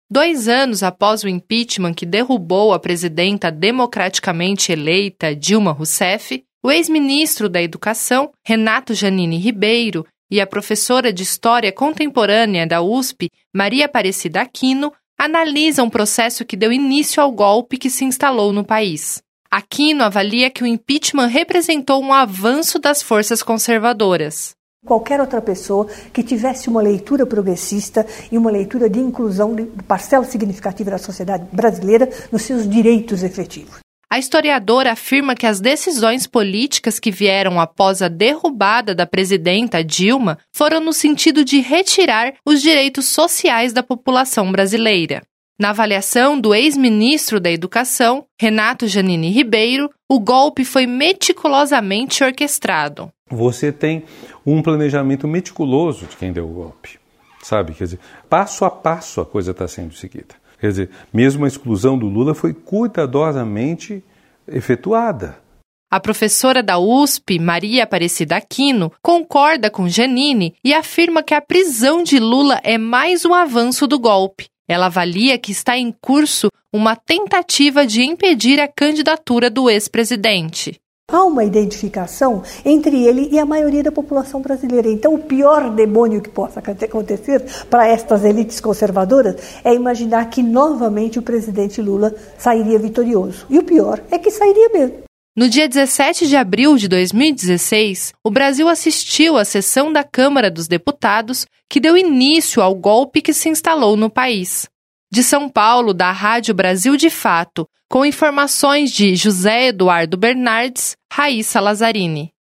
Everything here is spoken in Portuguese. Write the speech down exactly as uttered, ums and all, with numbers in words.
Dois anos após o impeachment que derrubou a presidenta democraticamente eleita Dilma Rousseff, o ex-ministro da Educação, Renato Janine Ribeiro, e a professora de História Contemporânea da U S P, Maria Aparecida Aquino, analisam o processo que deu início ao golpe que se instalou no país. Aquino avalia que o impeachment representou um avanço das forças conservadoras. Qualquer outra pessoa que tivesse uma leitura progressista e uma leitura de inclusão de parcela significativa da sociedade brasileira nos seus direitos efetivos. A historiadora afirma que as decisões políticas que vieram após a derrubada da presidenta Dilma foram no sentido de retirar os direitos sociais da população brasileira. Na avaliação do ex-ministro da Educação, Renato Janine Ribeiro, o golpe foi meticulosamente orquestrado. Você tem um planejamento meticuloso de quem deu o golpe, sabe? Quer dizer, passo a passo a coisa está sendo seguida. Quer dizer, mesmo a exclusão do Lula foi cuidadosamente efetuada. A professora da U S P, Maria Aparecida Aquino, concorda com Janine e afirma que a prisão de Lula é mais um avanço do golpe. Ela avalia que está em curso uma tentativa de impedir a candidatura do ex-presidente. Há uma identificação entre ele e a maioria da população brasileira. Então, o pior demônio que possa acontecer para estas elites conservadoras é imaginar que novamente o presidente Lula sairia vitorioso. E o pior é que sairia mesmo. No dia dezessete de abril de dois mil e dezesseis, o Brasil assistiu à sessão da Câmara dos Deputados que deu início ao golpe que se instalou no país. De São Paulo, da Rádio Brasil de Fato, com informações de José Eduardo Bernardes, Raíssa Lazzarini.